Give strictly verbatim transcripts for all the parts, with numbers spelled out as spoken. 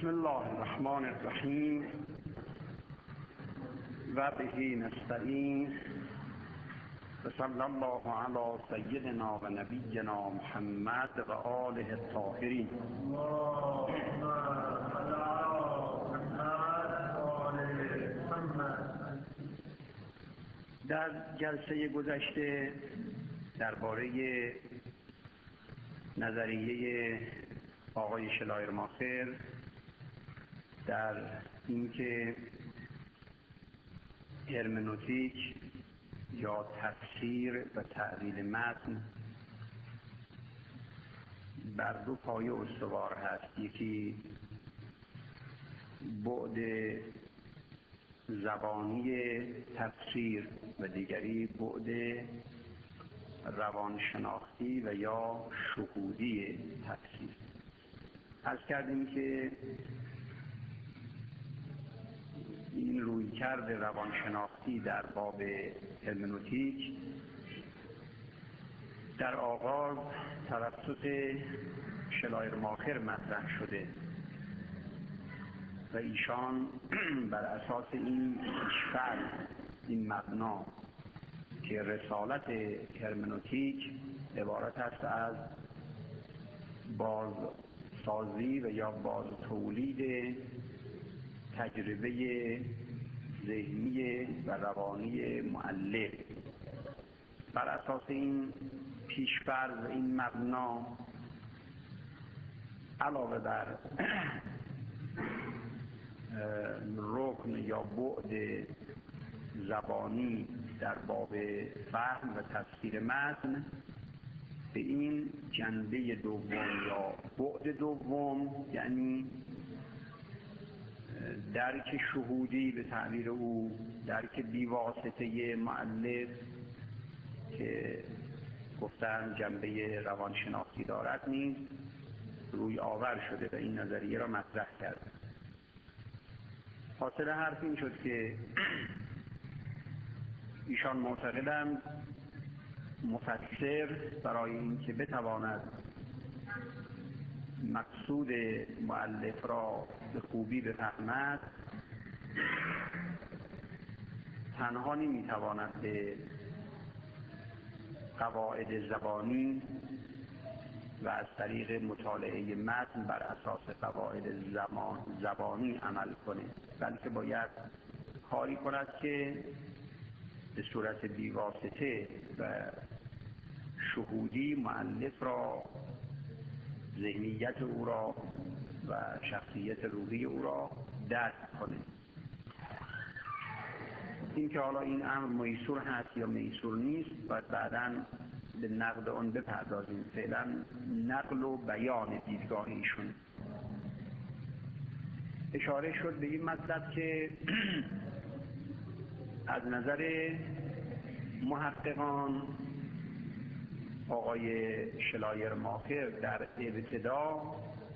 بسم الله الرحمن الرحیم و به نستعین و صلی الله علی سیدنا و نبینا محمد و آله الطاهرین. در جلسه گذشته درباره نظریه آقای شلایرماخر در اینکه هرمنوتیک یا تفسیر و تعبیر متن بر دو پایه استوار هست، یکی بعد زبانی تفسیر و دیگری بعد روانشناختی و یا شهودی تفسیر. عرض کردیم که این رویکرد روانشناختی در باب هرمنوتیک در آغاز توسط شلایرماخر مطرح شده و ایشان بر اساس این پیش‌فرض، این مبنا که رسالت هرمنوتیک عبارت است از بازسازی و یا باز تولید تجربه ذهنی و روانی مؤلف، بر اساس این پیش‌فرض، این مبنا، علاوه بر رکن یا بعد زبانی در باب فهم و تفسیر متن، به این جنبه دوم یا بعد دوم، یعنی درک شهودی به تعبیر او، درک بیواسطه مؤلف که گفتن جنبه روانشناختی دارد، نیز روی آور شده و این نظریه را مطرح کرد. حاصل حرف این شد که ایشان معتقدند مفسر برای اینکه بتواند مقصود مؤلف را به خوبی بفهمد، تنها نمیتواند به قواعد زبانی و از طریق مطالعه متن بر اساس قواعد زمان زبانی عمل کنه، بلکه باید کاری کند که به صورت بیواسطه و شهودی مؤلف را، ذهنیت او را و شخصیت روحی او را درک کنه. این که حالا این امر میسور هست یا میسور نیست باید بعداً به نقد آن بپردازیم. فعلا نقل و بیان دیدگاه ایشون. اشاره شد به این مطلب که از نظر محققان آقای شلایرماخر در ابتدا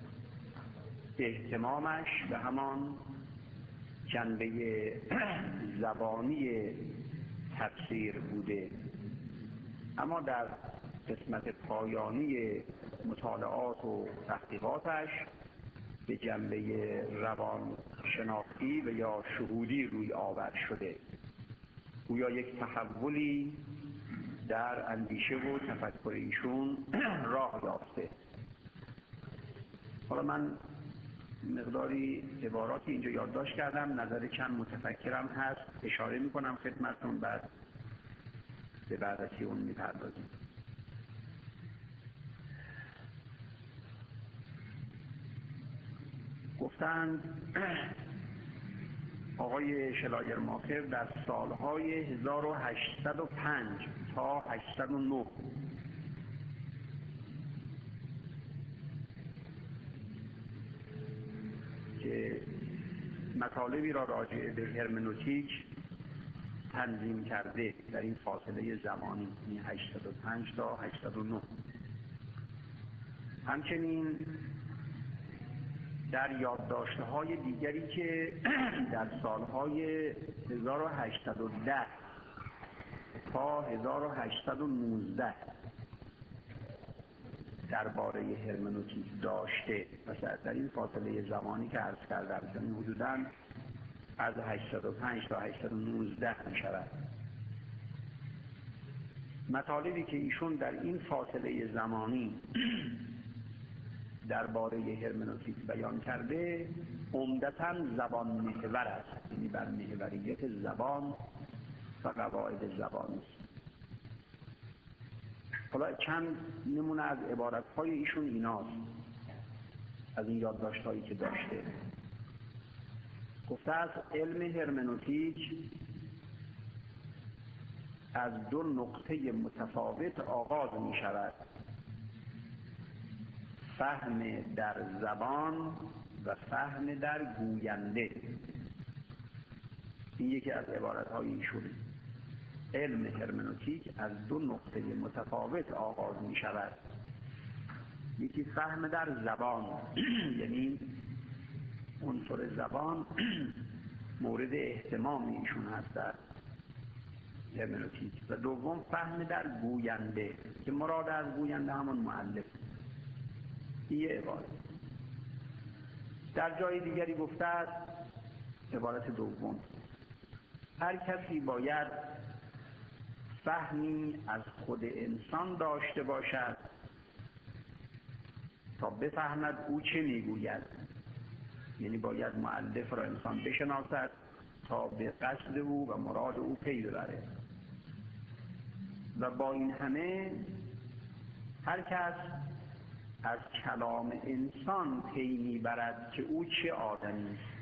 اهتمامش به همان جنبه زبانی تفسیر بوده، اما در قسمت پایانی مطالعات و تحقیقاتش به جنبه روان شناختی و یا شهودی روی آور شده. گویا یک تحولی در اندیشه و تفکر ایشون راه یافته. حالا من مقداری عباراتی اینجا یادداشت کردم، نظر چند متفکرم هست، اشاره میکنم خدمتتون، بعد به بررسی اون میپردازیم. گفتند آقای شلایرماخر در سالهای هزار و هشتصد و پنج تا هشتصد و نه که مطالبی را راجع به هرمنوتیک تنظیم کرده در این فاصله زمانی، یعنی هشتصد و پنج تا هشتصد و نه. همچنین در یادداشت‌های دیگری که در سالهای هزار و هشتصد و ده تا هزار و هشتصد و نوزده درباره هرمنوتیک داشته مثلا در این فاصله زمانی که عرض کردم که حدوداً از هشتاد و پنج تا هشتاد و نوزده می شود. مطالبی که ایشون در این فاصله زمانی درباره هرمنوتیک بیان کرده عمدتاً زبان محور است، یعنی بر محوریت زبان و قواعد زبانی است. حالا چند نمونه از عبارت‌های ایشون ایناست از این یادداشت‌هایی که داشته. گفته است علم هرمنوتیک از دو نقطه متفاوت آغاز می شود: فهم در زبان و فهم در گوینده. این یکی از عبارت‌های ایشونه. علم هرمنوتیک از دو نقطه متفاوت آغاز می شود. یکی فهم در زبان یعنی عنصر زبان مورد اهتمام ایشون هست در هرمنوتیک، و دوم فهم در گوینده که مراد از گوینده همون مؤلف. این عبارت در جای دیگری گفته است، عبارت دوم: هر کسی باید فهمی از خود انسان داشته باشد تا بفهمد او چه میگوید. یعنی باید مؤلف را انسان بشناسد تا به قصد او و مراد او پی ببره. و با این همه هر کس از کلام انسان پی میبرد که او چه آدمی است.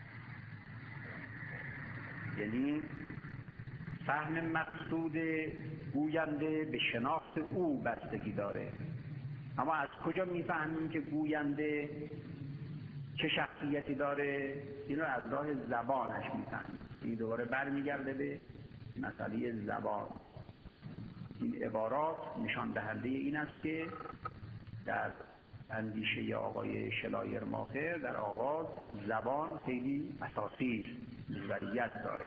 یعنی فهم مقصود گوینده به شناخت او بستگی داره. اما از کجا میفهمیم که گوینده چه شخصیتی داره؟ این رو از راه زبانش میفهمیم. این دوباره برمیگرده به مسئله زبان. این عبارات نشان دهنده این است که در اندیشه آقای شلایر ماخر در آغاز زبان خیلی اساسی محوریت داره.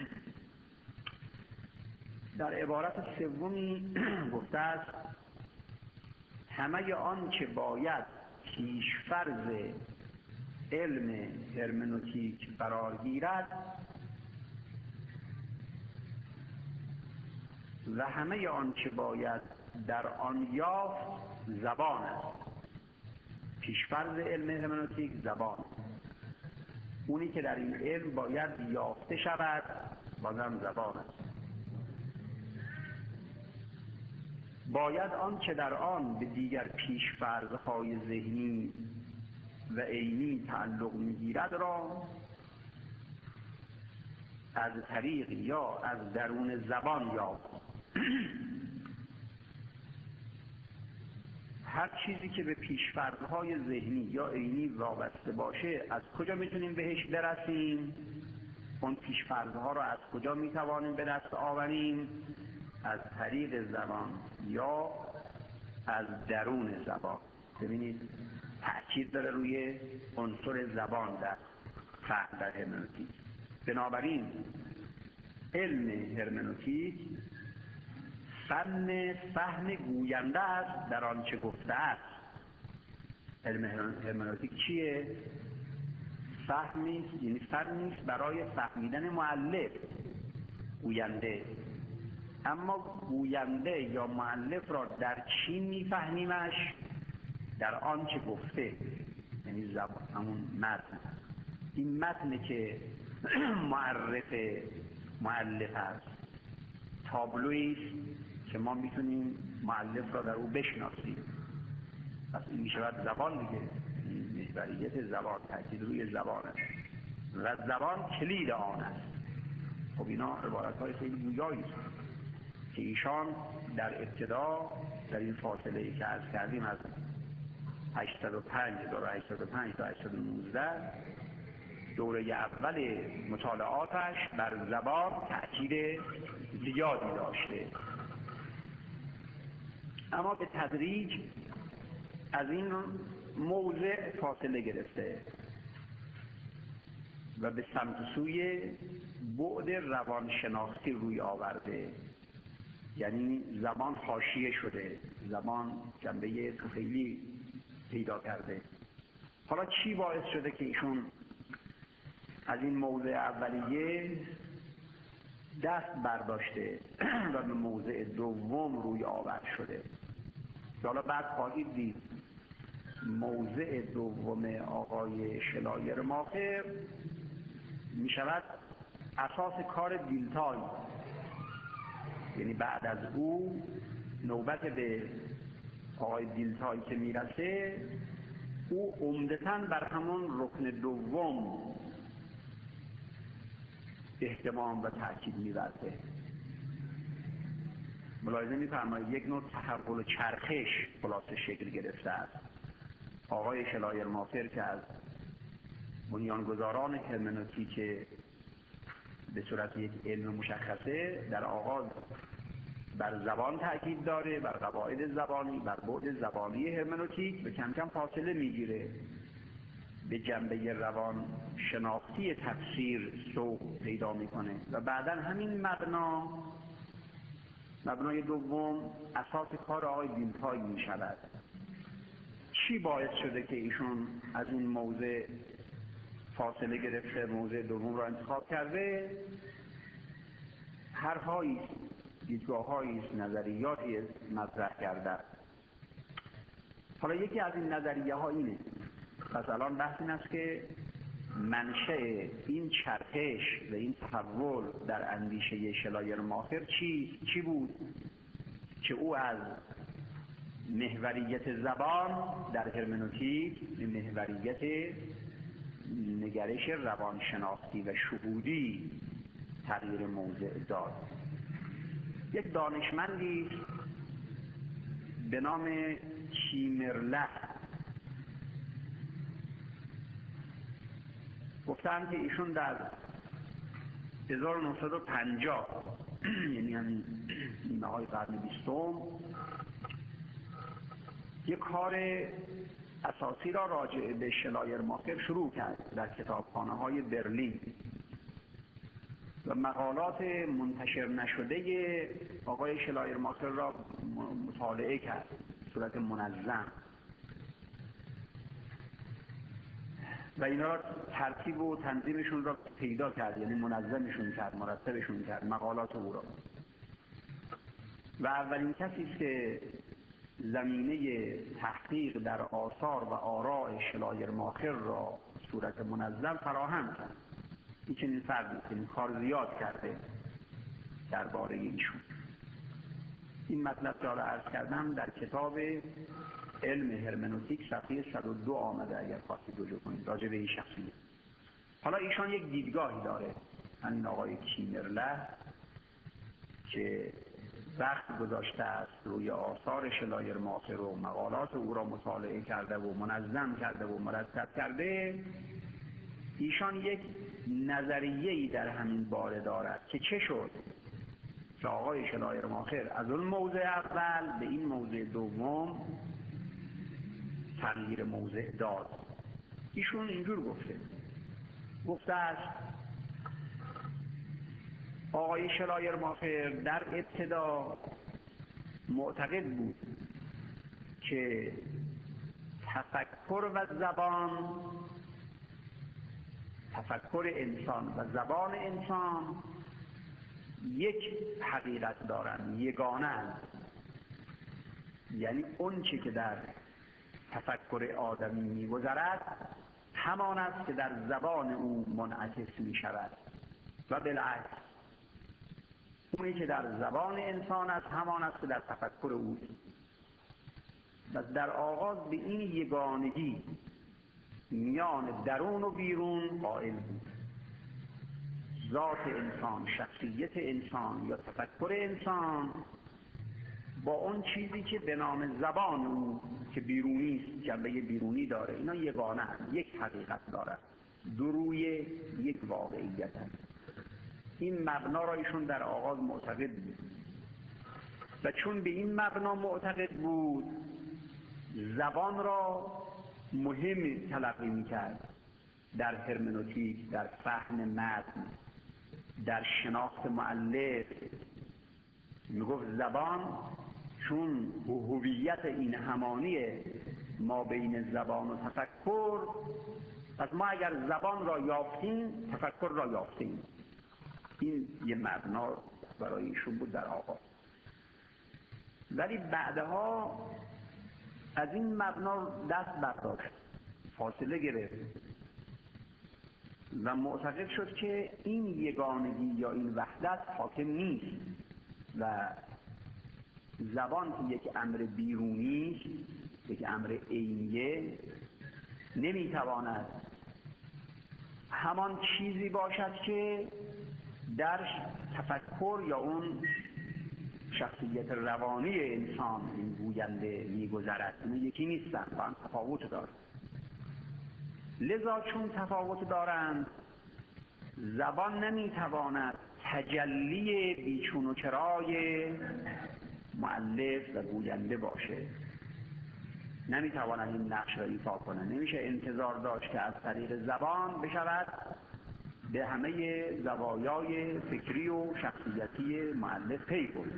در عبارت سومی گفته است همه آن که باید پیشفرض علم هرمنوتیک قرار گیرد و همه آن که باید در آن یافت زبان است. پیشفرض علم هرمنوتیک زبان، اونی که در این علم باید یافته شود بازم زبان است. باید آن که در آن به دیگر پیشفرض‌های ذهنی و عینی تعلق می‌گیرد را از طریق یا از درون زبان یافت. هر چیزی که به پیشفرض‌های ذهنی یا عینی وابسته باشه از کجا میتونیم بهش برسیم؟ اون پیشفرض‌ها رو از کجا میتوانیم به دست آوریم؟ از طریق زبان یا از درون زبان. ببینید تأکید داره روی عنصر زبان در فهم در هرمنوتیک. بنابراین علم هرمنوتیک فن فهم گوینده است در آنچه گفته است. علم هرمنوتیک چیه؟ فهمی است، یعنی فنی است برای فهمیدن مؤلف گوینده. اما گوینده یا مؤلف را در چی میفهمیمش؟ در آنچه گفته، یعنی زبان، همون متن. این متن که معرف مؤلف است، تابلویی است که ما میتونیم مؤلف را در او بشناسیم. پس این میشود زبان دیگه. این محوریت زبان، تاکید روی زبان است و زبان کلید آن است. خب اینا عبارت‌های خیلی گویایی است که ایشان در ابتدا در این فاصله ای که عرض کردیم از هشتاد و پنج تا هشتاد و نوزده دوره اول مطالعاتش بر زبان تأکید زیادی داشته، اما به تدریج از این موضع فاصله گرفته و به سمت سوی بعد روانشناختی روی آورده. یعنی زبان حاشیه شده، زبان جنبه خیلی پیدا کرده. حالا چی باعث شده که ایشون از این موضع اولیه دست برداشته و به موضع دوم روی آورد شده؟ حالا بعد خواهید دید موضع دوم آقای شلایرماخر می شود اساس کار دیلتای، یعنی بعد از او نوبت به آقای دیلتای که میرسه، او عمدتاً بر همون رکن دوم اهتمام و تأکید می‌ورزه. ملاحظه می‌فرمایید یک نوع تحول و چرخش خلاصه شکل گرفته است. آقای شلایرماخر که از بنیانگذاران هرمنوتیک به صورت یک علم مشخصه، در آغاز بر زبان تأکید داره، بر قواعد زبانی، بر بعد زبانی هرمنوتیک، به کم کم فاصله میگیره، به جنبه روان شناختی تفسیر سوق پیدا میکنه و بعدا همین مبنا مبنای دوم اساس کار آقای دیلتای میشود. چی باعث شده که ایشون از این موضع فاصله گرفته، موضع دوم را انتخاب کرده؟ حرف‌هایی، دیدگاه‌هایی، نظریاتی مطرح کرده. حالا یکی از این نظریه ها اینه، پس الان بحث این است که منشأ این چرخش و این تحول در اندیشه شلایرماخر چی چی بود که او از محوریت زبان در هرمنوتیک به محوریت نگرش روانشناختی و شهودی تغییر موضع داد. یک دانشمندی به نام کیمرله گفتن که ایشون در هزار و نهصد و پنجاه یعنی همین نیمه های قرن بیستم یک کار اساسی را راجع به شلایرماخر شروع کرد در کتابخانه های برلین و مقالات منتشر نشده آقای شلایرماخر را مطالعه کرد به صورت منظم و اینا را ترتیب و تنظیمشون را پیدا کرد، یعنی منظمشون کرد، مرتبشون کرد مقالات او را. و اولین کسی است که زمینه تحقیق در آثار و آراء شلایرماخر را صورت منظم فراهم کرد. این چنین فردی که این کار زیاد کرده درباره ایشون. این مطلب را عرض کردم در کتاب علم هرمنوتیک صفحه صد و دو آمده اگر خواستید رجوع کنید راجع به این شخصیت. حالا ایشان یک دیدگاهی داره، همین آقای کیمرله، که وقت گذاشته است روی آثار شلایرماخر و مقالات او را مطالعه کرده و منظم کرده و مرتب کرده. ایشان یک نظریه‌ای در همین باره دارد که چه شد که آقای شلایرماخر از اون موضع اول به این موضع دوم تغییر موضع داد. ایشون اینجور گفته گفته است آقای شلایرماخر در ابتدا معتقد بود که تفکر و زبان تفکر انسان و زبان انسان یک حقیقت دارند، یگانه، یعنی اون چی که در تفکر آدمی می‌گذرد همان است که در زبان او منعکس می‌شود و بالعکس اونی که در زبان انسان است همان است که در تفکر او. و در آغاز به این یگانگی میان درون و بیرون قائل بود. ذات انسان، شخصیت انسان یا تفکر انسان با اون چیزی که به نام زبان او که بیرونی است، جنبه بیرونی داره، اینا یگانه هست، یک حقیقت داره، دو روی یک واقعیت هست. این مبنا را ایشون در آغاز معتقد بود و چون به این مبنا معتقد بود زبان را مهم تلقی می‌کرد در هرمنوتیک، در فهم متن، در شناخت مؤلف میگفت زبان چون هویت این همانی ما بین زبان و تفکر، پس ما اگر زبان را یافتیم تفکر را یافتیم. این یه مبنا برای ایشون بود در آغاز. ولی بعدها از این مبنا دست برداشت، فاصله گرفت و معتقد شد که این یگانگی یا این وحدت حاکم نیست و زبان که یک امر بیرونی، یک امر عینیه، نمیتواند همان چیزی باشد که در تفکر یا اون شخصیت روانی انسان این گوینده میگذرد. این یکی نیستن، با هم تفاوت دارند. لذا چون تفاوت دارند زبان نمیتواند تجلی بیچون و چرای مؤلف و گوینده باشه، نمیتواند این نقش را ایفا کنه. نمیشه انتظار داشت که از طریق زبان بشود به همه زوایای فکری و شخصیتی مؤلف پی برد.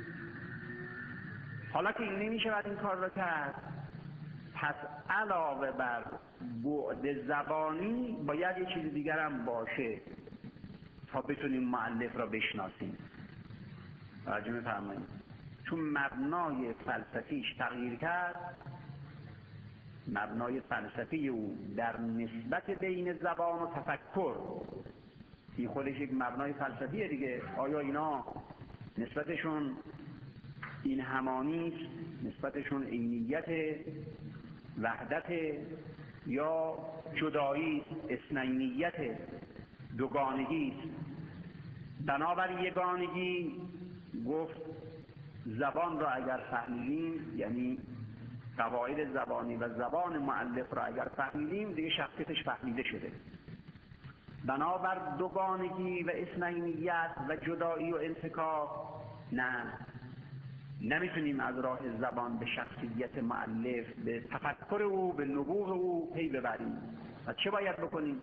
حالا که این نمیشود این کار را کرد، پس علاوه بر بعد زبانی باید یه چیز دیگر هم باشه تا بتونیم مؤلف را بشناسیم. توجه می‌فرمایید؟ چون مبنای فلسفیش تغییر کرد، مبنای فلسفی او در نسبت بین زبان و تفکر، این خودش یک مبنای فلسفیه دیگه. آیا اینا نسبتشون این همانی است، نسبتشون عینیت، وحدت، یا جدایی، اثنینیت، دوگانگی است؟ بنابر یگانگی گفت زبان را اگر فهمیدیم، یعنی قواعد زبانی و زبان مؤلف را اگر فهمیدیم، دیگه شخصیتش فهمیده شده. بنابر دوگانگی و اثنینیت و جدایی و انفکاک نه، نمیتونیم از راه زبان به شخصیت مؤلف، به تفکر او، به نبوغ او پی ببریم. و چه باید بکنیم؟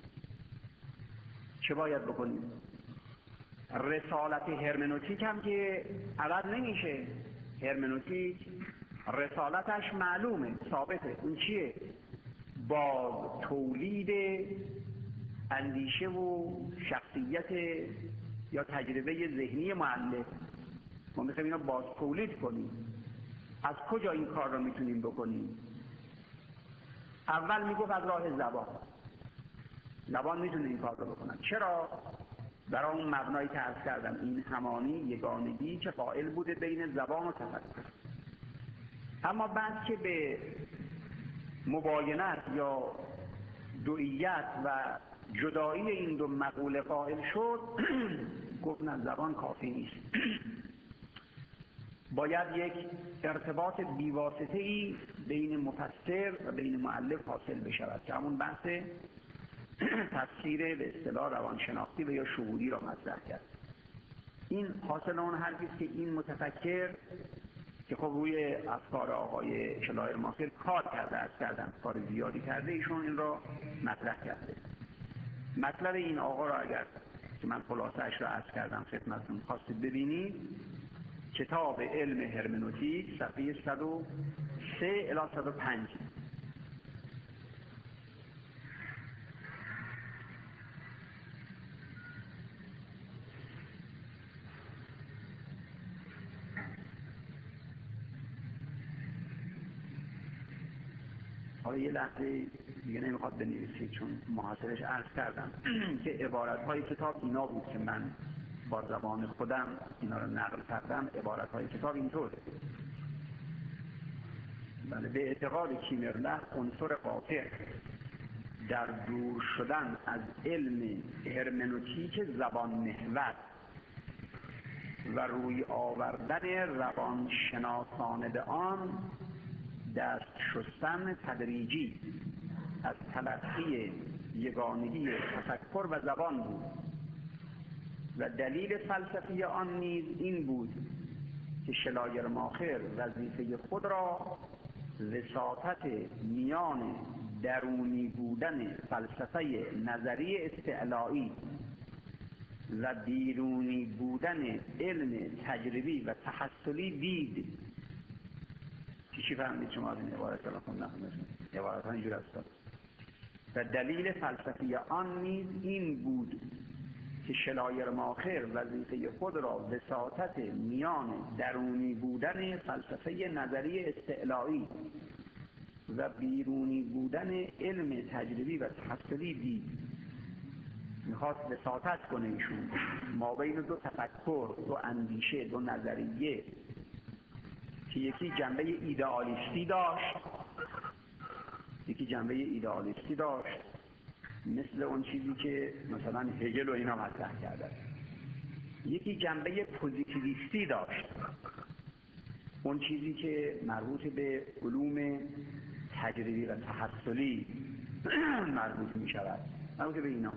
چه باید بکنیم؟ رسالت هرمنوتیک هم که عوض نمیشه. هرمنوتیک رسالتش معلومه، ثابته. اون چیه؟ با تولید اندیشه و شخصیت یا تجربه ذهنی مؤلف ما میخوایم اینا باز تولید کنیم. از کجا این کار رو میتونیم بکنیم؟ اول میگفت از راه زبان. زبان میتونه این کار رو بکنه. چرا؟ برای اون مبنایی که عرض کردم، این همانی، یگانگی که قائل بوده بین زبان و تفکر. اما بعد که به مباینت یا دوئیت و جدایی این دو مقوله قائل شد، گفت نه، زبان کافی نیست. باید یک ارتباط بیواسطه‌ای بین مفسر و بین مؤلف حاصل بشود که همون بحث تفسیر به اصطلاح روانشناختی و یا شهودی را مطرح کرد. این حاصل اون حرفی است که این متفکر که خب روی افکار آقای شلایر ماخر کار کرده، از کردن کار زیادی کرده، ایشون این را مطرح کرده. مطلب این آقا را اگر که من خلاصه‌اش را عرض کردم خدمتتون، خواستید ببینید، کتاب علم هرمنوتیک صفحه صد و سه الی صد و پنج. حالا یه لحظه دیگه نمیخواد بنویسید چون محاصرش عرض کردم که عبارت‌های کتاب اینا بود که من با زبان خودم اینا رو نقل کردم. عبارت‌های کتاب اینطوره: بله، به اعتقاد کیمرلخ عنصر قاطع در دور شدن از علم هرمنوتیک زبان محور و روی آوردن روانشناسانه به آن دست شستن تدریجی از تلقی یگانگی تفکر و زبان بود و دلیل فلسفی آن نیز این بود که شلایر ماخر وظیفه خود را وساطت میان درونی بودن فلسفه نظری استعلایی و بیرونی بودن علم تجربی و تحصلی دید. چی چی فهمید شما از این عبارت که خوندم؟ عبارت ها اینجور است. و دلیل فلسفی آن نیز این بود که شلایرماخر وظیفه خود را وساطت میان درونی بودن فلسفه نظری استعلایی و بیرونی بودن علم تجربی و تحصلی دید. میخواست وساطت کنه ایشون ما بین دو تفکر، دو اندیشه، دو نظریه که یکی جنبه ایدئالیستی داشت یکی جنبه ایدئالیستی داشت مثل اون چیزی که مثلا هگل و اینا مطرح کردن. یکی جنبه پوزیتیویستی داشت، اون چیزی که مربوط به علوم تجربی و تحصلی مربوط می شود، مربوط به اینا.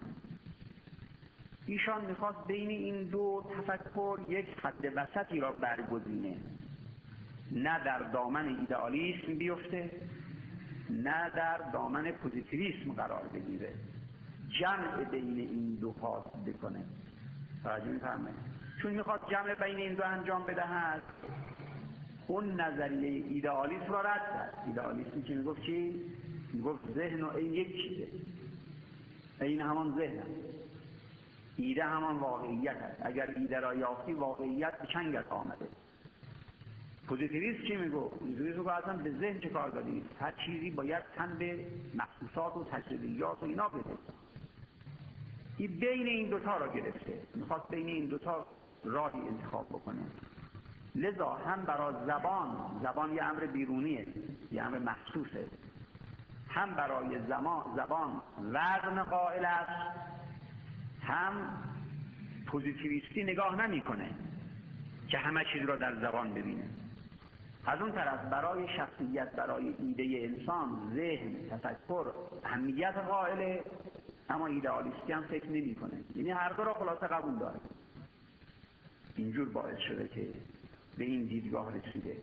ایشان میخواست بین این دو تفکر یک حد وسطی را برگزینه، نه در دامن ایدئالیسم بیفته نه در دامن پوزیتیویسم قرار بگیره، جمع بین این دو خواست بکنه. توجه می‌فرمایید؟ چون میخواست جمع بین این دو انجام بدهد، اون نظریه ایدئالیسم را رد کرد. ایدئالیسم که میگفت چی؟ میگفت ذهن و این یک چیزه، این همان ذهن است، ایده همان واقعیت است، اگر ایده را یافتی واقعیت به چنگت آمده. پوزیتیویسم چی میگفت؟ پوزیتیویسم میگفت اصلا به ذهن چه کار دارید، هر چیزی باید تن به محسوسات و تجربیات و اینا بده. این بین این دوتا را گرفته، میخواست بین این دوتا راهی انتخاب بکنه. لذا هم برای زبان، زبان یه امر بیرونیه، یه امر محسوسه، هم برای زمان زبان وزن قائل است، هم پوزیتیویستی نگاه نمیکنه که همه چیز را در زبان ببینه. از اون طرف برای شخصیت، برای ایده انسان، ذهن، تفکر اهمیت قائله، اما ایدئالیستی هم فکر نمی کنه. یعنی هر دو را خلاصه قبول داره. اینجور باعث شده که به این دیدگاه رسیده.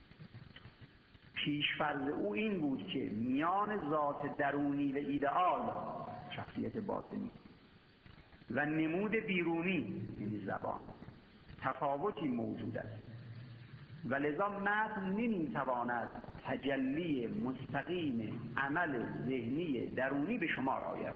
پیش‌فرض او این بود که میان ذات درونی و ایدئال، شخصیت باطنی، و نمود بیرونی، یعنی زبان، تفاوتی موجود است و لذا متن نمیتواند تجلی مستقیم عمل ذهنی درونی به شمار آید.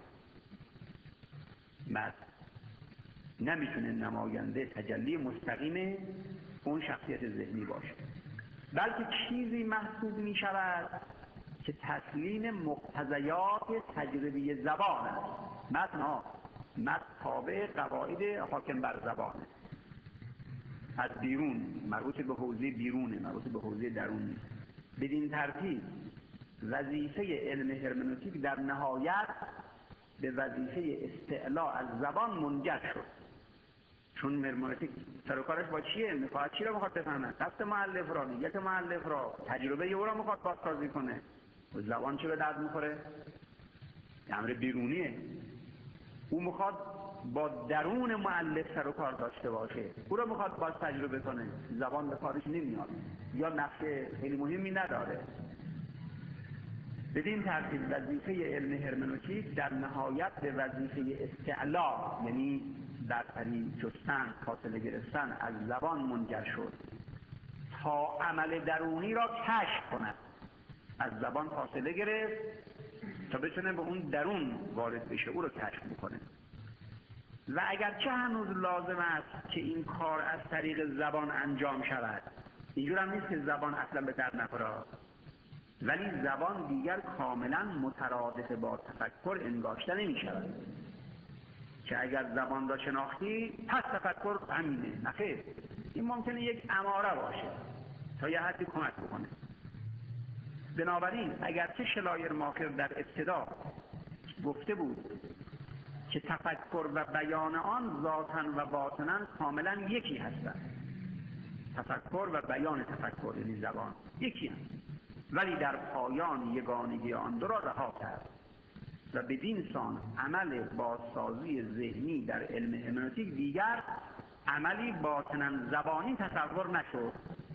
متن نمیتونه نماینده تجلی مستقیم اون شخصیت ذهنی باشه، بلکه چیزی محسوب می شود که تسلیم مقتضیات تجربی زبان است. متن ها متن تابع قواعد حاکم بر زبانه، از بیرون، مربوط به حوزه بیرونه، مربوط به حوزه درون. بدین ترتیب وظیفه علم هرمنوتیک در نهایت به وظیفه استعلاء از زبان منجر شد. چون هرمنوتیک سر و کارش با چیه؟ میخواد چی رو میخواد بفهمه؟ قصد مؤلف را، نیت مؤلف را، تجربه او را میخواد بازسازی کنه. و زبان چی به درد میخوره؟ امر بیرونیه. او میخواد با درون مؤلف سر و کار داشته باشه، او رو میخواد باز تجربه کنه. زبان به کارش نمیاد یا نقش خیلی مهمی نداره. بدین ترتیب وظیفه علم هرمنوتیک در نهایت به وظیفه استعلاء، یعنی برتری جستن، فاصله گرفتن از زبان منجر شد تا عمل درونی را کشف کند. از زبان فاصله گرفت تا بتونه به اون درون وارد بشه، او رو کشف میکنه. و اگرچه هنوز لازم است که این کار از طریق زبان انجام شود، اینجور هم نیست که زبان اصلا به درد نخوره، ولی زبان دیگر کاملا مترادف با تفکر انگاشته نمی شود که اگر زبان را شناختی پس تفکر همینه. نخیر، این ممکنه یک اماره باشه تا یه حدی کمک بکنه. بنابراین اگرچه شلایرماخر در ابتدا گفته بود که تفکر و بیان آن ذاتاً و باطناً کاملا یکی هستند، تفکر و بیان تفکر یعنی زبان یکی هست، ولی در پایان یگانگی آن دو را رها کرد و بدین سان عمل بازسازی ذهنی در علم هرمنوتیک دیگر عملی باطناً زبانی تصور نشد،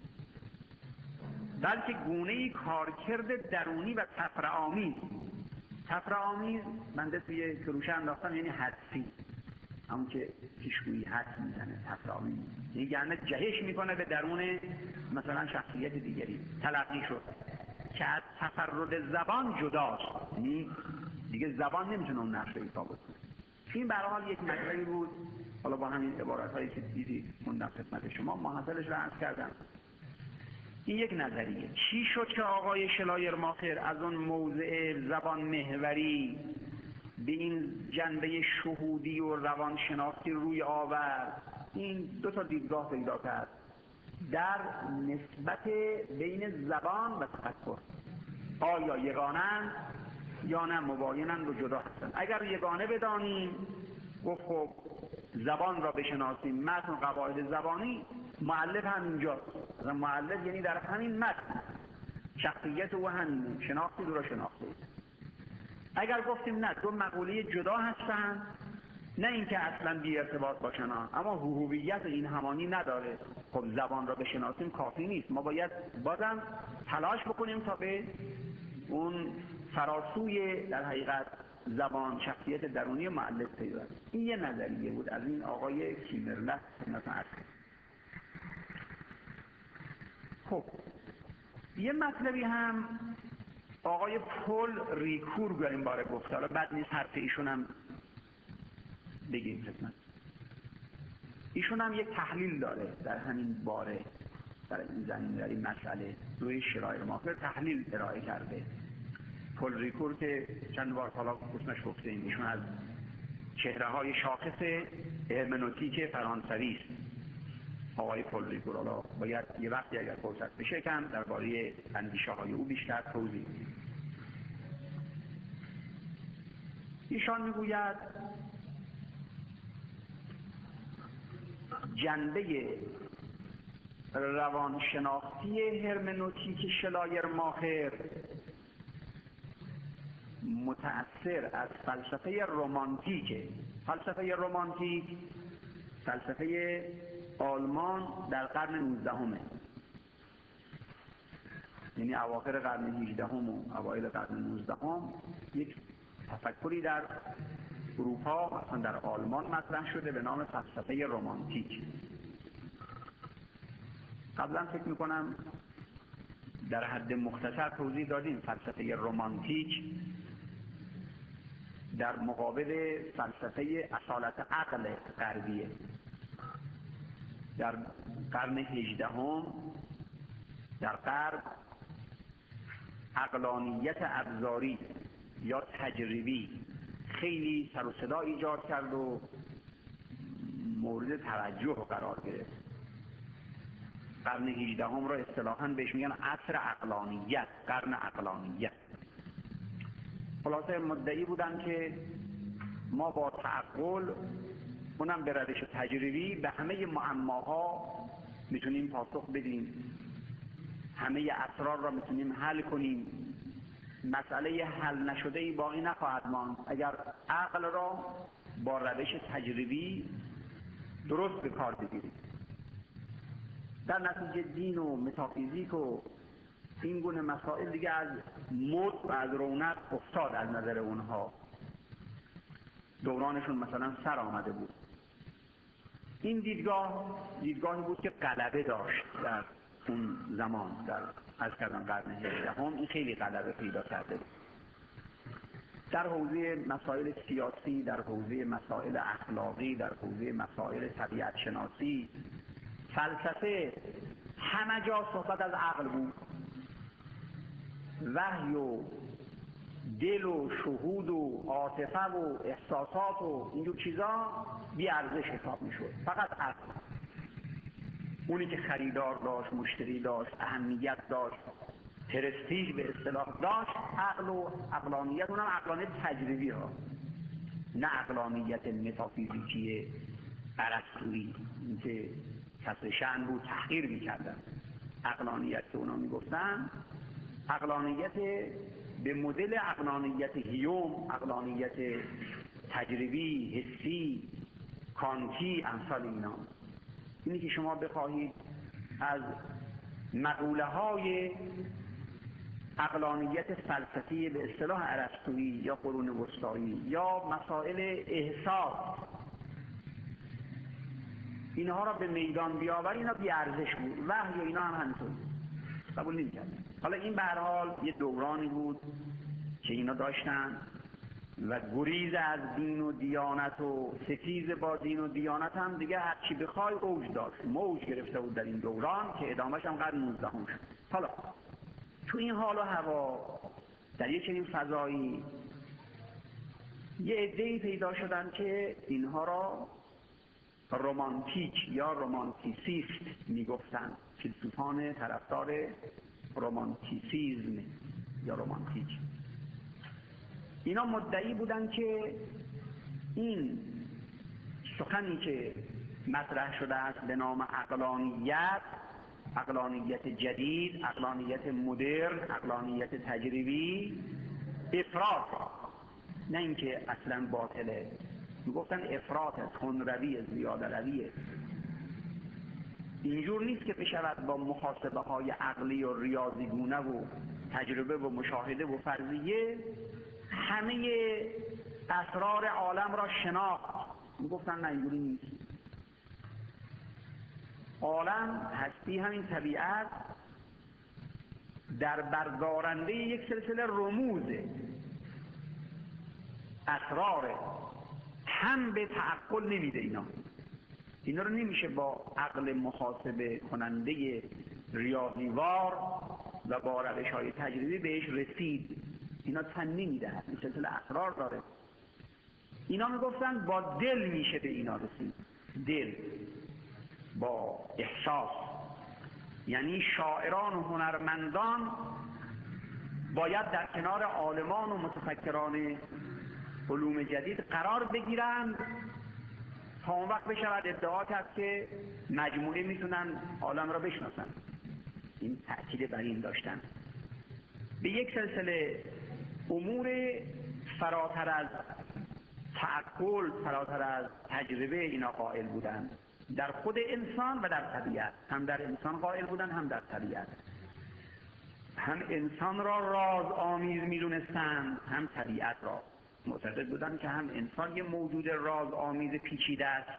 بلکه گونه‌ای کارکرد درونی و تفرع‌آمیز. تفرع‌آمیز بنده توی کروشه انداختم، یعنی حدسی. همون که پیشگویی حد میزنه، تساوی میزنه، یعنی جهش میکنه به درون مثلا شخصیت دیگری تلقی شد که از تفرد زبان جداست، یعنی دیگه زبان نمیتونه اون نقش رو ایفا بکنه. این به هر حال یک مطلبی بود، حالا با همین عبارت‌هایی که دیدید خوندم خدمت شما محصلش رو عرض کردم. این یک نظریه. چی شد که آقای شلایرماخر از اون موضع زبان محوری به این جنبه شهودی و روانشناسی روی آورد؟ این دو تا دیدگاه پیدا کرد در نسبت بین زبان و تفکر. آیا یگانند یا نه مباینند و جدا هستند؟ اگر یگانه بدانیم گفت خب زبان را بشناسیم، متن و قواعد زبانی، مؤلف هم اینجا، مؤلف یعنی در همین متن شخصیت او همینه، شناختی او را شناخته. اگر گفتیم نه دو مقوله جدا هستند، نه اینکه اصلا بی ارتباط باشن اما هویت این همانی نداره، خب زبان را بشناسیم کافی نیست، ما باید بازم تلاش بکنیم تا به اون فراسوی در حقیقت زبان شخصیت درونی مؤلف پیدا کنیم. این یه نظریه بود از این آقای کیمرلخ مثلا. خب یه مطلبی هم آقای پل ریکور در این باره گفت، حالا بد نیست حرف ایشون هم بگیم خدمت. ایشون هم یک تحلیل داره در همین باره، در این زمین، در این مسئله روی شلایرماخر تحلیل ارائه کرده. پل ریکور که چند بار حالا اسمش گفتیم، ایشون از چهره های شاخص هرمنوتیک فرانسوی است. آقای پل ریکور، حالا باید یه وقتی اگر فرصت بشه کم درباره اندیشه های او بیشتر توضیح بدیم. ایشان میگوید جنبه روانشناختی هرمنوتیک شلایرماخر متأثر از فلسفه رمانتیک. فلسفه رمانتیک فلسفه آلمان در قرن نوزدهم، یعنی اواخر قرن هجدهم و اوایل قرن نوزدهم یک تفکری در اروپا مثلا در آلمان مطرح شده به نام فلسفه رمانتیک. قبلا فکر میکنم در حد مختصر توضیح دادیم فلسفه رمانتیک در مقابل فلسفه اصالت عقل غربیه. در قرن هجدهم در غرب عقلانیت ابزاری یا تجربی خیلی سر و صدا ایجاد کرد و مورد توجه قرار گرفت. قرن هجدهم را اصطلاحاً بهش میگن عصر عقلانیت، قرن عقلانیت. خلاصه مدعی بودن که ما با تعقل، اونم به روش تجربی، به همه معماها میتونیم پاسخ بدیم، همه اسرار را میتونیم حل کنیم، مسئله حل نشده ای باقی نخواهد ماند اگر عقل را با روش تجربی درست به کار بگیریم. در نتیجه دین و متافیزیک و این گونه مسائل دیگه از مد و از رونق افتاد از نظر اونها، دورانشون مثلا سر آمده بود. این دیدگاه دیدگاهی بود که غلبه داشت در اون زمان، در از کردن قرن هجدهم این خیلی غلبه پیدا کرده بود در حوزه مسائل سیاسی، در حوزه مسائل اخلاقی، در حوزه مسائل طبیعت شناسی، فلسفه، همه جا صحبت از عقل بود. وحی و دل و شهود و عاطفه و احساسات و اینجور چیزا بی ارزش حساب میشد، فقط عقل اونی که خریدار داشت، مشتری داشت، اهمیت داشت، پرستیژ به اصطلاح داشت. عقل و عقلانیت، اونم عقلانیت تجربی ها، نه عقلانیت متافیزیکی ارسطویی که کسر شأن بود تحقیر میکردن. عقلانیت که اونا میگفتن عقلانیت به مدل عقلانیت هیوم، عقلانیت تجربی، حسی، کانتی، امثال اینا. اینی که شما بخواهید از مقوله های عقلانیت فلسفی به اصطلاح ارسطویی یا قرون وسطایی یا مسائل احساس اینها را به میدان بیاوری، اینا بیارزش بود. وحی و اینا هم همینطور قبول نمی‌کرد. حالا این به هر حال یه دورانی بود که اینا داشتن و گریز از دین و دیانت و ستیز با دین و دیانت هم دیگه هر چی بخوای اوج داشت، موج گرفته بود در این دوران که ادامهش هم قرن نوزدهم شد. حالا تو این حال و هوا در یک چنین فضایی یه عده‌ای پیدا شدن که اینها را رومانتیک یا رومانتیسیست میگفتن، فیلسوفان طرفدار رومانتیسیزم یا رومانتیک. اینا مدعی بودن که این سخنی که مطرح شده است به نام عقلانیت، عقلانیت جدید، عقلانیت مدرن، عقلانیت تجربی، افراط، نه اینکه اصلا باطله. میگفتن افراط است، خنروی، زیاده رویه. اینجور نیست که بشود با محاسبه های عقلی و ریاضیگونه و تجربه و مشاهده و فرضیه همه اسرار عالم را شناخت. میگفتن نه اینجوری نیست. عالم، هستی، همین طبیعت در بردارنده یک سلسله رموزه، اسراره، هم به تعقل نمیده. اینا اینا رو نمیشه با عقل محاسبه کننده ریاضیوار و با روش های تجربی بهش رسید. اینا تن نمیده، این سلسله اسرار داره. اینا میگفتن با دل میشه به اینا رسید، دل، با احساس. یعنی شاعران و هنرمندان باید در کنار عالمان و متفکران علوم جدید قرار بگیرند تا اون وقت بشود ادعا کرد که مجموعه میتونن عالم را بشناسن. این تأکید بر این داشتن. به یک سلسله امور فراتر از تعقل، فراتر از تجربه اینا قائل بودن، در خود انسان و در طبیعت. هم در انسان قائل بودن، هم در طبیعت. هم انسان را راز آمیز میدونستند، هم طبیعت را. معتقد بودن که هم انسان یه موجود راز آمیز پیچیده است،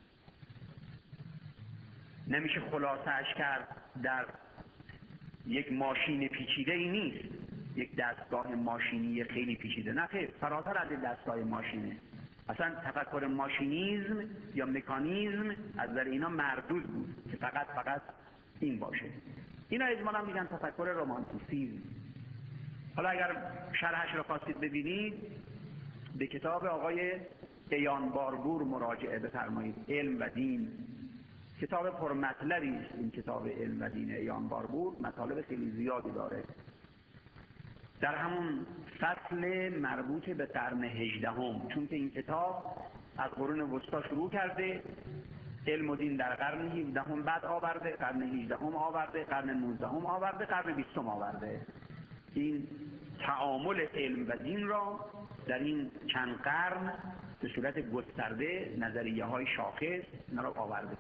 نمیشه خلاصه‌اش کرد در یک ماشین پیچیده ای نیست، یک دستگاه ماشینی خیلی پیچیده. نه خیر، فراتر از دستگاه ماشینه. اصلا تفکر ماشینیزم یا مکانیزم از در اینا مردود بود که فقط فقط این باشه. اینا اجمالا میگن تفکر رومانتیسیزم. حالا اگر شرحش رو خواستید ببینید به کتاب آقای عیان باربور مراجعه بفرمایید، علم و دین. کتاب پرمطلبی است این کتاب علم و دین عیان باربور، مطالب خیلی زیادی داره. در همون فصل مربوط به قرن هجدهم، چون که این کتاب از قرون وسطا شروع کرده، علم و دین در قرن هفدهم بعد آورده، قرن هجدهم آورده، قرن نوزدهم آورده، قرن بیستم آورده. این تعامل علم و دین را در این چند قرن به صورت گسترده، نظریه های شاخص اینا را آورده.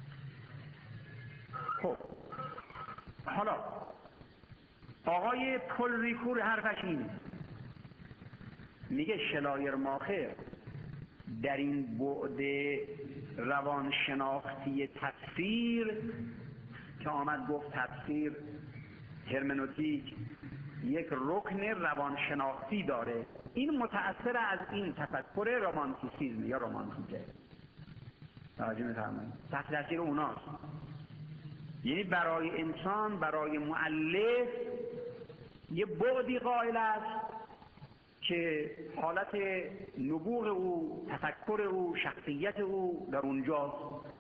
خب حالا آقای پل ریکور حرفش اینه، میگه شلایرماخر در این بعد روانشناختی تفسیر که آمد گفت تفسیر، هرمنوتیک یک رکن روانشناختی داره، این متأثر از این تفکر رومانتیسیزم یا رومانتیکه. توجه می‌فرمایید؟ تحت تاثیر اوناست. یعنی برای انسان، برای مؤلف یه بعدی قائل است که حالت نبوغ او، تفکر او، شخصیت او در اونجاست.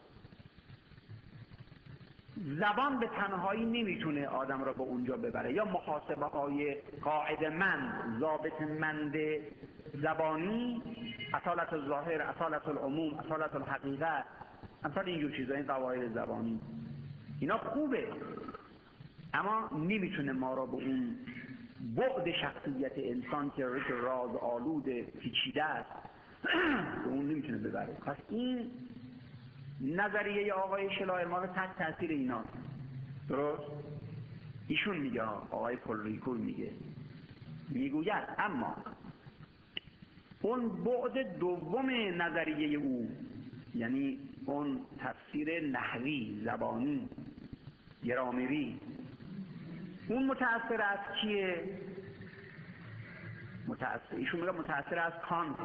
زبان به تنهایی نمیتونه آدم را به اونجا ببره، یا محاسبه های قاعده مند، ضابط مند زبانی، اصالت الظاهر، اصالت العموم، اصالت الحقیقه، امثال اینجور چیزا، این قواعد زبانی اینا خوبه، اما نمیتونه ما را به اون بعد شخصیت انسان که راز آلود پیچیده است به اون نمیتونه ببره. پس این نظریه آقای شلایرماخر تحت تاثیر اینا. درست؟ ایشون میگه، آقای پل ریکور میگه، میگوید اما اون بعد دوم نظریه او یعنی اون تفسیر نحوی، زبانی، گرامری. اون متأثر از کیه؟ متأثر ایشون میگه متأثر از کانت.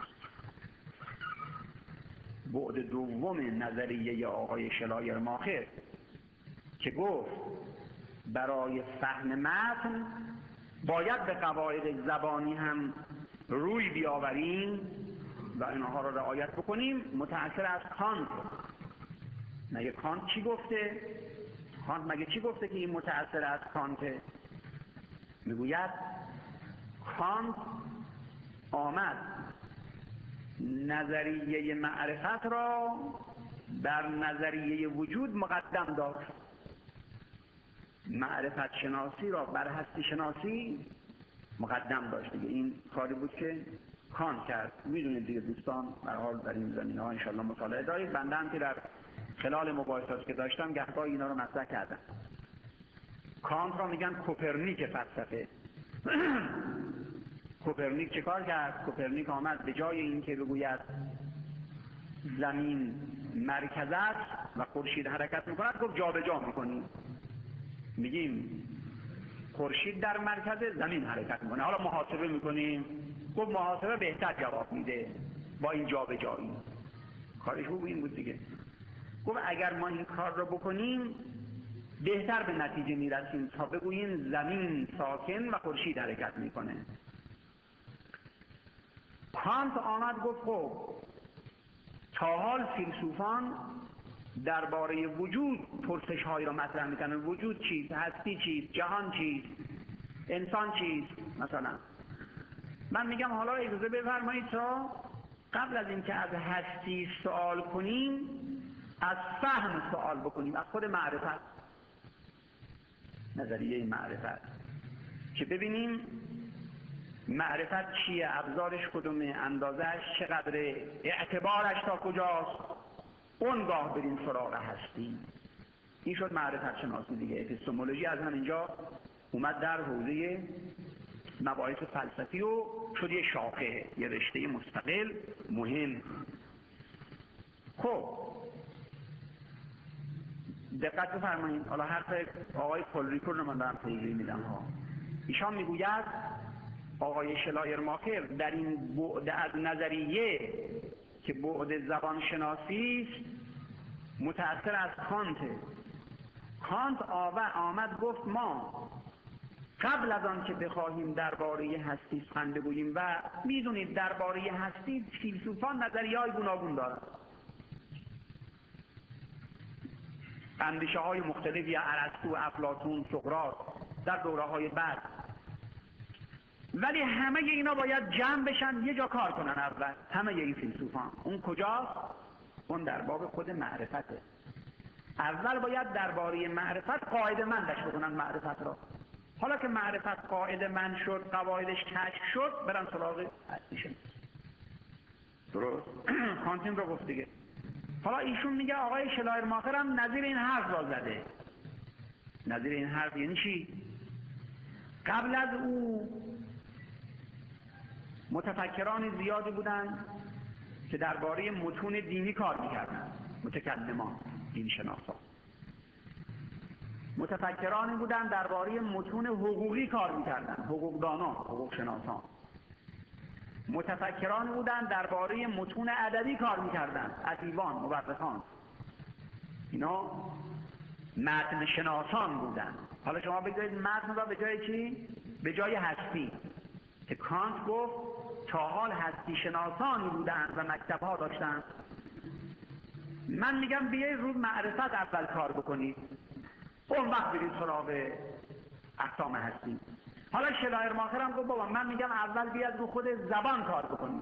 بعد دوم نظریه آقای شلایرماخر که گفت برای فهم متن باید به قواعد زبانی هم روی بیاوریم و اینها را رعایت بکنیم، متأثر از کانت. مگه کانت چی گفته؟ کانت مگه چی گفته که این متأثر از کانت؟ میگوید کانت آمد نظریه معرفت را بر نظریه وجود مقدم داشت، معرفت شناسی را بر هستی شناسی مقدم داشت. دیگه این کاری بود که کانت کرد. میدونید دیگه دوستان، به هر حال در این زمینه ها ان شاء الله مطالعه دارید. بنده هم که در خلال مباحثاتی که داشتم گهگاه اینا رو مطرح کردم. کانت را میگن کوپرنیک فلسفه. کوپرنیک چه کار کرد؟ کوپرنیک آمد به جای اینکه بگوید زمین مرکز است و خورشید حرکت میکند، گفت جابجا میکنیم. میگیم خورشید در مرکز، زمین حرکت میکنه، حالا محاسبه میکنیم. گفت محاسبه بهتر جواب میده با این جابجایی. کارش خوب این بود دیگه. گفت اگر ما این کار رو بکنیم بهتر به نتیجه میرسیم تا بگوییم زمین ساکن و خورشید حرکت میکنه. کانت آمد گفت خب تا حال فیلسوفان درباره وجود پرسش هایی را مطرح میکنن. وجود چیست؟ هستی چیست؟ جهان چیست؟ انسان چیست؟ مثلا من میگم حالا اجازه بفرمایید تا قبل از اینکه از هستی سوال کنیم از فهم سوال بکنیم، از خود معرفت، نظریه معرفت، که ببینیم معرفت چیه، ابزارش کدومه، اندازهش چقدره، اعتبارش تا کجاست، اونگاه بریم سراغ هستی. این شد معرفت شناسی دیگه. اپیستمولوژی از همینجا اومد در حوزه مباحث فلسفی و شد یه شاخه، یه رشته مستقل مهم. خب دقت بفرمایید، حالا حرف آقای پولریکور رو من دارم پیگیری میدم ها. ایشان میگوید آقای شلایرماخر در این بعد از نظریه که بعد زبان شناسی است متأثر از کانت. کانت آمد گفت ما قبل از آن که بخواهیم درباره هستی سخن بگوییم، و میدونید درباره هستی فیلسوفان نظریه‌های گوناگون دارند، اندیشه های مختلفی، ارسطو، افلاطون، سقراط در دوره های بعد، ولی همه اینا باید جمع بشن یه جا کار کنن. اول همه این فیلسوفان اون کجاست؟ اون در باب خود معرفته. اول باید درباره معرفت قاعده مندش بکنن معرفت را. حالا که معرفت قاعده مند شد، قواعدش کشف شد، برن سراغ هستیش. درست؟ کانتین رو گفت دیگه. حالا ایشون میگه آقای شلایرماخر هم نظیر این حرف را زده. نظیر این حرف یعنی چی؟ قبل از او متفکران زیادی بودن که درباره متون دینی کار میکردن، متکلمان، دین شناسان. متفکرانی بودن درباره متون حقوقی کار میکردن، حقوقدانان، حقوق شناسان. متفکرانی بودن درباره متون ادبی کار میکردن، ادیبان، مورخان. اینا متن شناسان بودن. حالا شما بگذارید متن را به جای چی؟ به جای هستی، که کانت گفت تا حال هستی شناسانی بودن و مکتب‌ها داشتن. من میگم بیایید رو معرفت اول کار بکنید، اون وقت برید سراغ اقسام هستی. حالا شلایرماخر هم گفت بابا من میگم اول بیاد رو خود زبان کار بکنید،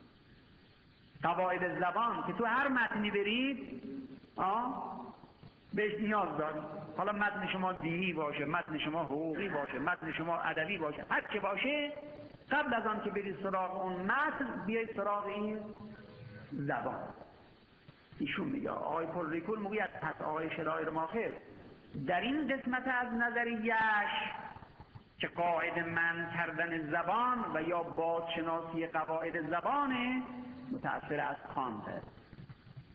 قواعد زبان که تو هر متنی برید آه بهش نیاز دارید. حالا متن شما دینی باشه، متن شما حقوقی باشه، متن شما ادبی باشه، هر چه باشه، قبل از آن که برید سراغ اون متن بیایید سراغ این زبان. ایشون میگه، آقای پولریکور میگه پس آقای شلایرماخر در این قسمت از نظریه‌اش که قاعده مند کردن زبان و یا بازشناسی قواعد زبانه، متأثر از کانت.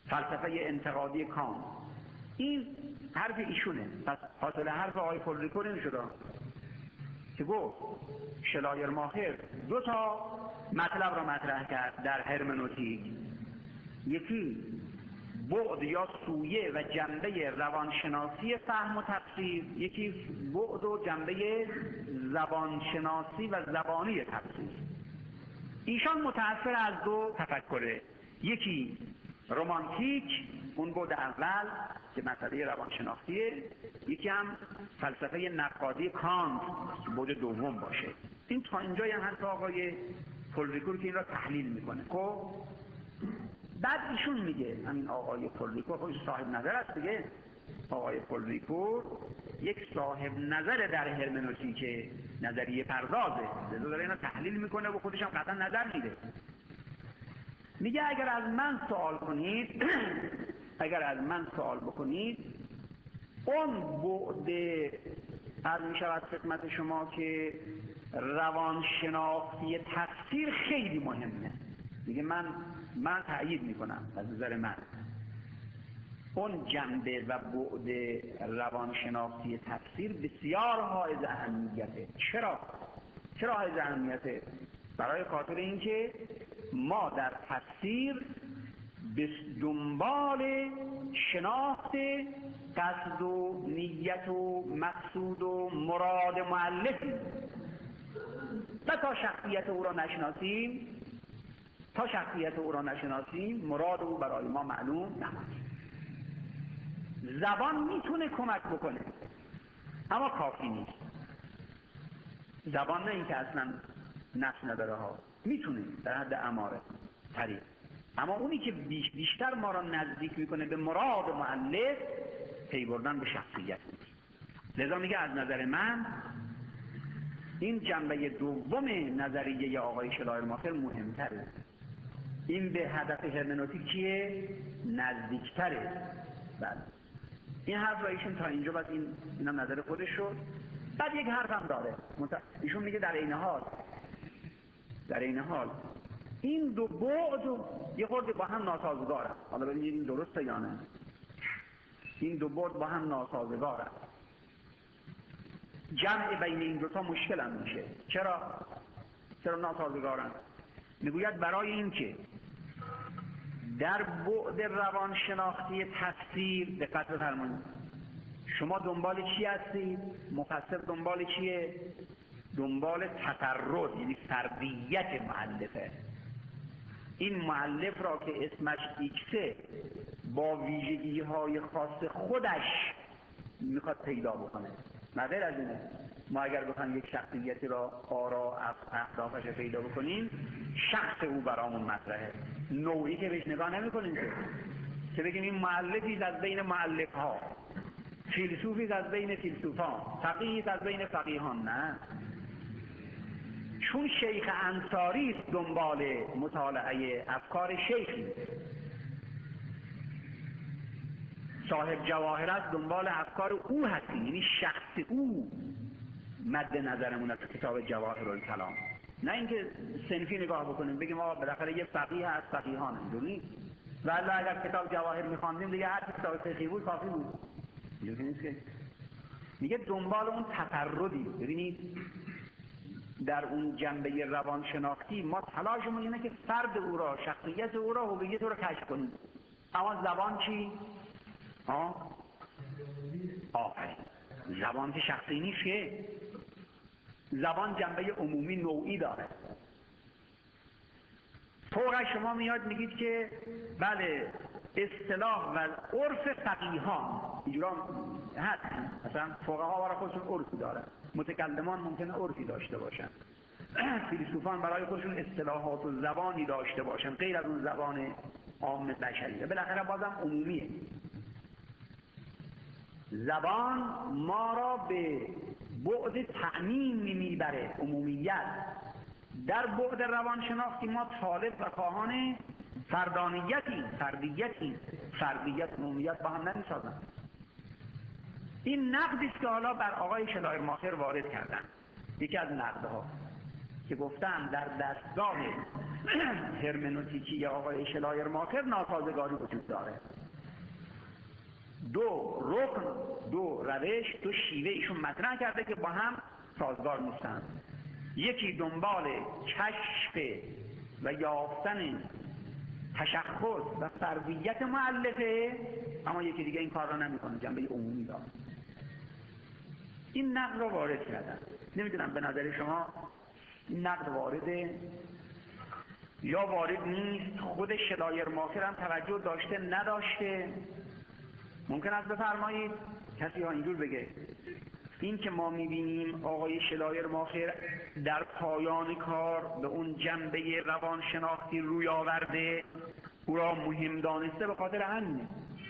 فلسفه انتقادی کانت. این حرف ایشونه. پس حاصل حرف آقای پولریکور این شده که گفت شلایرماخر دو تا مطلب را مطرح کرد در هرمنوتیک. یکی بعد یا سویه و جنبه روانشناسی فهم و تفسیر، یکی بعد و جنبه زبانشناسی و زبانی تفسیر. ایشان متأثر از دو تفکره، یکی رومانتیک اون بعد اول که مسئله روانشناختیه، یکی هم فلسفه نقادی کانت بعد دوم باشه. این تا اینجای هم حتی آقای پولریکور که این را تحلیل میکنه. خب بعد ایشون میگه، همین آقای پولریکور خودش صاحب نظر است دیگه، آقای پولریکور یک صاحب نظر در هرمنوتیک، نظریه پردازه، لذا داره اینا تحلیل میکنه و خودش هم قطعا نظر میده. میگه اگر از من سوال کنید اگر از من سوال بکنید اون بعد از میشود خدمت شما که روانشناختی تفسیر خیلی مهمه. میگه من من تأیید میکنم از نظر من اون جنبه و بعد روانشناختی تفسیر بسیار حائز اهمیته. چرا؟ چرا حائز اهمیته؟ برای خاطر اینکه ما در تفسیر به دنبال شناخت قصد و نیت و مقصود و مراد مؤلفیم و تا شخصیت او را نشناسیم تا شخصیت او را نشناسیم مراد او برای ما معلوم نخواهد. زبان میتونه کمک بکنه اما کافی نیست. زبان نه اینکه اصلا نفس نداره ها، میتونه در حد اماره طریق، اما اونی که بیش بیشتر ما را نزدیک میکنه به مراد مؤلف پی بردن به شخصیت نیست. لذا میگه از نظر من این جنبه دوم نظریه آقای شلایرماخر مهمتره. این به هدف هرمنوتیکیه نزدیکتره. بعد این حرف را ایشون تا اینجا بس این اینم نظر خودش شد. بعد یک حرف هم داره. ایشون میگه در این حال در این حال این دو بعد یه خورده با هم ناسازگاره. حالا ببینید این درسته یا نه. این دو بعد با هم ناسازگاره. جمع بین این دو تا مشکل هم میشه. چرا؟ چرا ناسازگارن؟ میگوید برای این که در بعد روانشناختی تفسیر دقت بفرمایید، شما دنبال چی هستید؟ مفسر دنبال چیه؟ دنبال تفرد، یعنی فردیت مؤلفه. این مؤلف را که اسمش ایکسه با ویژگی های خاص خودش میخواد پیدا بکنه. نه غیر از اینه. ما اگر بخوایم یک شخصیتی را آرا اهدافش پیدا بکنیم شخص او برامون مطرحه، نوعی که بهش نگاه نمی کنیم که که بگیم این مؤلفی از بین مؤلف ها، فیلسوفی از بین فیلسوفان، فقیهی از بین فقیهان. نه، چون شیخ انصاری است دنبال مطالعه افکار شیخی، صاحب جواهر است دنبال افکار او هستی، یعنی شخص او مد نظرمون از کتاب جواهر الکلام. نه اینکه صنفی نگاه بکنیم بگیم آقا بالاخره یه فقیه از فقیهان، اینجوری ولی اگر کتاب جواهر می‌خواندیم دیگه هر کتاب فقهی بود کافی بود. اینجوری نیست که میگه دنبال اون تفردی. ببینید در اون جنبه روانشناختی ما تلاشمون اینه که فرد او را، شخصیت او را، هویت او را کشف کنیم. اما زبان چی؟ آه؟ آفرین. زبان که شخصی نیست که. زبان جنبه عمومی نوعی داره. فوق شما میاد میگید که بله اصطلاح و عرف فقیهان اینجورا هست. مثلا فقها برای خودشون عرفی دارن، متکلمان ممکنه عرفی داشته باشن، فیلسوفان برای خودشون اصطلاحات و زبانی داشته باشن غیر از اون زبان عام بشریه. بالاخره بازم عمومیه. زبان ما را به بعد تعمیم میبره، عمومیت. در بعد روانشناختی ما طالب و خواهان فردانیتی، فردیتی، فردیت و عمومیت با هم نمیسازن. این نقدی است که حالا بر آقای شلایرماخر وارد کردن. یکی از نقدها که گفتن در دستگاه هرمنوتیکی آقای شلایرماخر ناسازگاری وجود داره. دو رکن، دو روش، دو شیوه ایشون مطرح کرده که با هم سازگار نیستن. یکی دنبال کشف و یافتن تشخص و فردیت مؤلفه، اما یکی دیگه این کار را نمیکنه، جنبه عمومی داره. این نقد را وارد کردن. نمیدونم به نظر شما این نقد وارده یا وارد نیست؟ خود شلایرماخر هم توجه داشته نداشته؟ ممکن است بفرمایید کسی ها اینجور بگه این که ما میبینیم آقای شلایرماخر در پایان کار به اون جنبه روانشناختی روی آورده، او را مهم دانسته به خاطر همینه،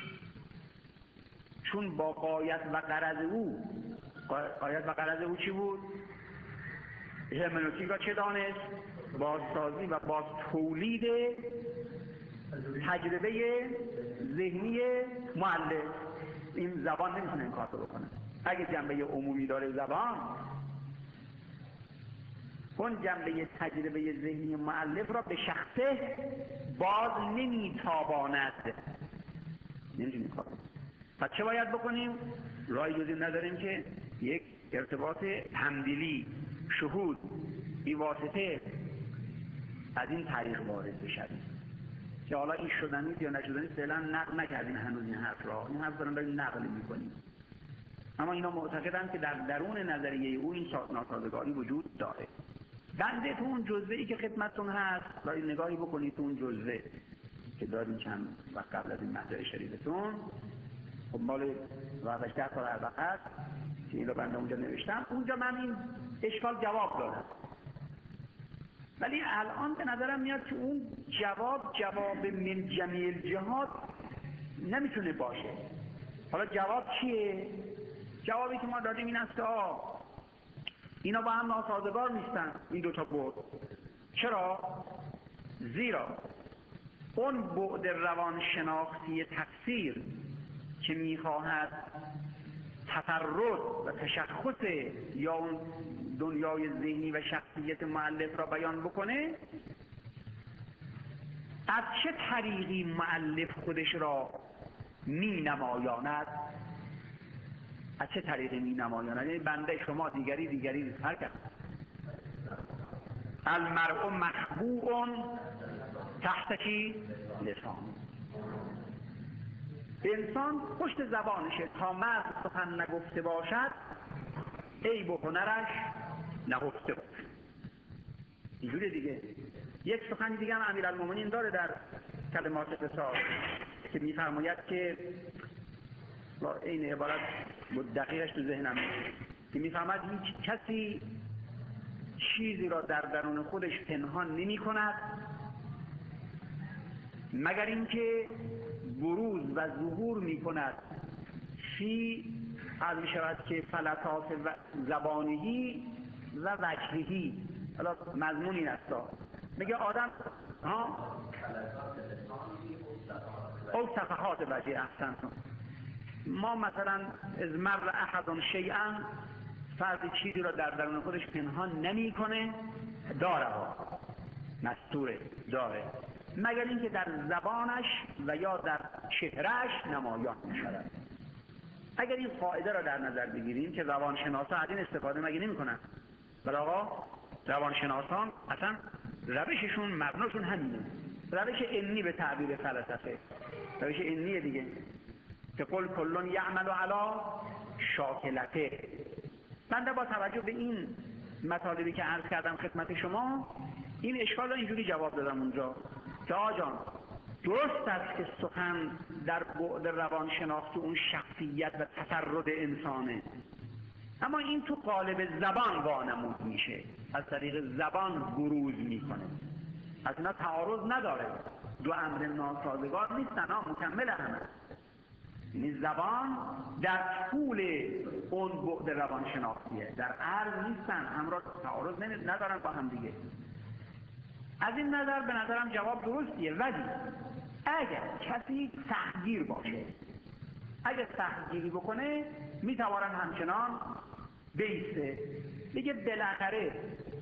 چون با غایت و غرض او، غایت و غرض او چی بود؟ هرمنوتیک را چه دانست؟ بازسازی و باز تولید تجربه ذهنی مؤلف. این زبان نمیتونه این کار رو بکنه. اگه جنبه عمومی داره زبان، اون جنبه تجربه ذهنی مؤلف را به شخصه باز نمیتاباند. نمیتونیم کار کنیم. پس چه باید بکنیم؟ راه جزی نداریم که یک ارتباط همدلی، شهود، بی واسطه از این طریق وارد بشویم که حالا این شدنیست یا نشدنیست فعلا نقل نکردیم هنوز این حرف را. این حرف دارم برای نقل میکنیم. اما اینا معتقدن که در درون نظریه او این ناسازگاری وجود داره. بنده تو اون جزوه ای که خدمتتون هست برای نگاهی بکنید، تو اون جزوه که داریم چند وقت قبل از این مطلع شریفتون، خب مال وقتش سال هر وقت هست که اینو بنده اونجا نوشتم، اونجا من این اشکال جواب دادم. ولی الان به نظرم میاد که اون جواب جواب من جمیع الجهات نمیتونه باشه. حالا جواب چیه؟ جوابی که ما دادیم این است که آه اینا با هم ناسازگار نیستن این دوتا بعد. چرا؟ زیرا اون بعد روانشناختی تفسیر که میخواهد تفرد و تشخص یا اون دنیای ذهنی و شخصیت مؤلف را بیان بکنه، از چه طریقی مؤلف خودش را می نمایاند؟ از چه طریقی می نمایاند؟ یعنی بنده، شما، دیگری، دیگری، هر کس. المرء مخبوء تحت کی؟ لسان. انسان پشت زبانشه، تا مرد سخن نگفته باشد عیب و هنرش نهفته باشد. اینجوری دیگه. یک سخن دیگه هم امیرالمومنین داره در کلمات قصاص که میفرماید که این عبارت دقیقش تو ذهنم که میفرماید هیچ کسی چیزی را در درون خودش پنهان نمی کند مگر اینکه بروز و ظهور می کند فی از می شود که فلسات زبانهی و وجههی. حالا مضمون این است، میگه آدم ها او صفحات وجه احسنتون. ما مثلا از مر احد شیئا، فردی چیزی را در درون خودش پنهان نمی کنه، داره ها مستوره داره، مگر اینکه در زبانش و یا در چهرهش نمایان می شود. اگر این قاعده را در نظر بگیریم که روانشناسا از این استفاده مگه نمی کنن؟ بله آقا، روانشناسان اصلا روششون مبناشون همینه، روش علمی به تعبیر فلسفه، روش علمیه دیگه که قل کلون یعمل علی شاکلته. بنده با توجه به این مطالبی که عرض کردم خدمت شما این اشکال را اینجوری جواب دادم اونجا که آجان درست است که سخن در بعد روانشناختی اون شخصیت و تفرد انسانه، اما این تو قالب زبان وانمود میشه، از طریق زبان بروز میکنه. از اینا تعارض نداره، دو امر ناسازگار نیستن، ها مکمل همه. یعنی زبان در طول اون بعد روانشناختیه، در عرض نیستن، همراه تعارض ندارن با هم دیگه. از این نظر به نظرم جواب درستیه. ولی اگر کسی سختگیر باشه، اگر سختگیری بکنه میتوانن همچنان بیسته بگه بالاخره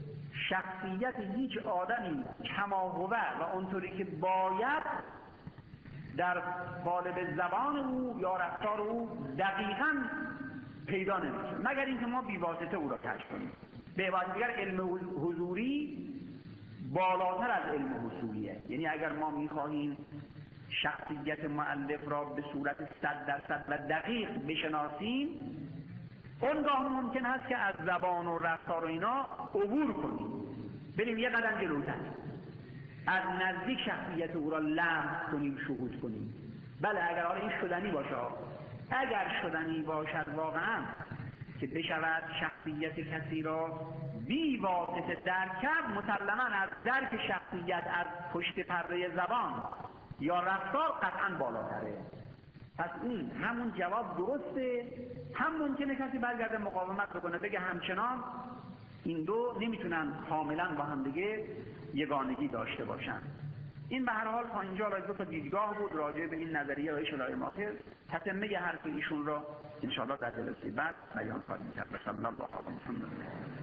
شخصیت هیچ آدمی کماهوه و اونطوری که باید در قالب زبان او یا رفتار او دقیقاً پیدا نمیشه، مگر اینکه ما بی‌واسطه او را کشف کنیم. به عبارت دیگر علم حضوری بالاتر از علم حصولیه. یعنی اگر ما میخواهیم شخصیت مؤلف را به صورت صد درصد و دقیق بشناسیم، اونگاه ممکن هست که از زبان و رفتار و اینا عبور کنیم، بریم یه قدم جلوتر، از نزدیک شخصیت او را لمس کنیم، شهود کنیم. بله اگر حالا این شدنی باشه، اگر شدنی باشد واقعا که بشود شخصیت کسی را بی واسطه درک کرد، مسلماً از درک شخصیت از پشت پرده زبان یا رفتار قطعاً بالاتره. پس این همون جواب درسته، هم ممکنه کسی برگرده مقاومت بکنه بگه همچنان این دو نمیتونن کاملا با هم دیگه یگانگی داشته باشن. این به هر حال تا اینجا راجع به دیدگاه بود راجع به این نظریه آقای شلای ماخر. تتمه حرف ایشون را ان شاء الله در جلسه بعد بیان خواهیم کرد. صلی الله علیه و سلم.